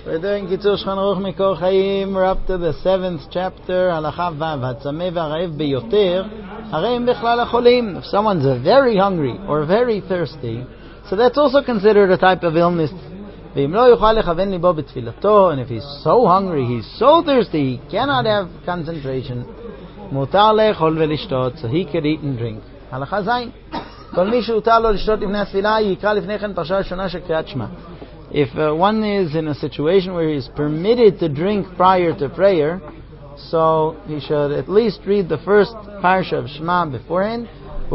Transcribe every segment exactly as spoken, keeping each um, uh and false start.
We're doing Kitzur Shulchan Aruch Mikor Chaim. We're up to the seventh chapter. Halacha Vav. Hatzameh v'Haraev biyoter hareim bichlal hacholim. If someone's very hungry or very thirsty, so that's also considered a type of illness. V'im lo yuchal lechaven libo b'tfilato. And if he's so hungry, he's so thirsty, he cannot have concentration. Mutar le'echol ve'lishtot. So he could eat and drink. Halacha Zayin. Kol mi she'utar lo lishtot lifnei atfilah yikra lifnei chen parsha rishona shel Kriyat Shema. If uh, one is in a situation where he is permitted to drink prior to prayer, so he should at least read the first parsha of Shema beforehand.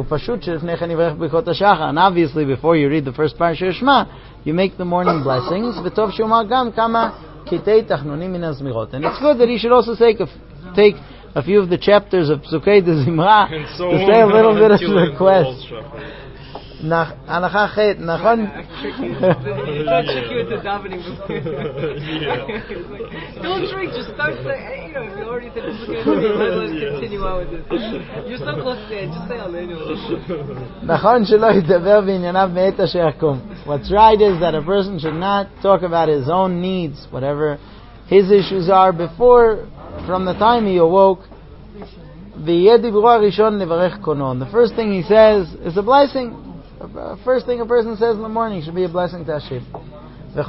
And obviously, before you read the first parsha of Shema, you make the morning blessings. And it's good that he should also take a, take a few of the chapters of Psukei de Zimra so to say a little bit of request. Nach Halacha Chet, Nachon. Don't trick you into davening before. Don't drink, just don't say, hey, you know, if you already said it's okay, let's continue on with this. You're so close to it, just say Aleinu. Nachon shelo yidaber b'inyanав me'et asher yakum. What's right is that a person should not talk about his own needs, whatever his issues are, before, from the time he awoke. The first thing he says is a blessing. The first thing a person says in the morning should be a blessing to Hashem. And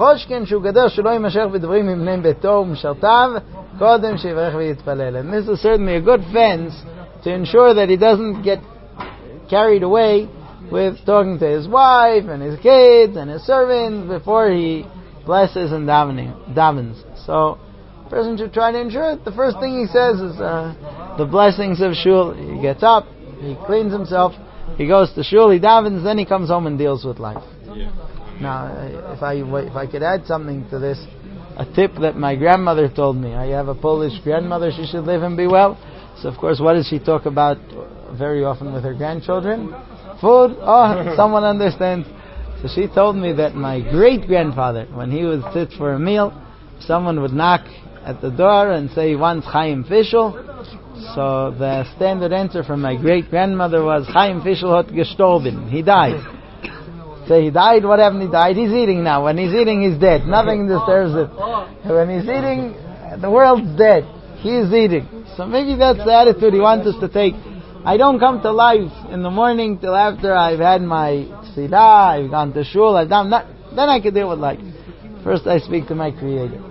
this is certainly a good fence to ensure that he doesn't get carried away with talking to his wife and his kids and his servants before he blesses and davening, davens. So a person should try to ensure it. The first thing he says is uh, the blessings of shul. He gets up, he cleans himself, he goes to shul, he davens, then he comes home and deals with life. Yeah. Now, if I if I could add something to this, a tip that my grandmother told me. I have a Polish grandmother, she should live and be well. So of course, what does she talk about very often with her grandchildren? Food. Oh, someone understands. So she told me that my great-grandfather, when he would sit for a meal, someone would knock at the door and say he wants Chaim Fischl. So the standard answer from my great-grandmother was, Chaim Fischl hat gestorben. He died. So he died, what happened? He died. He's eating now. When he's eating, he's dead. Nothing disturbs it. When he's eating, the world's dead. He's eating. So maybe that's the attitude he wants us to take. I don't come to life in the morning till after I've had my tefillah, I've gone to shul, I've done that. Then I can deal with life. First I speak to my Creator.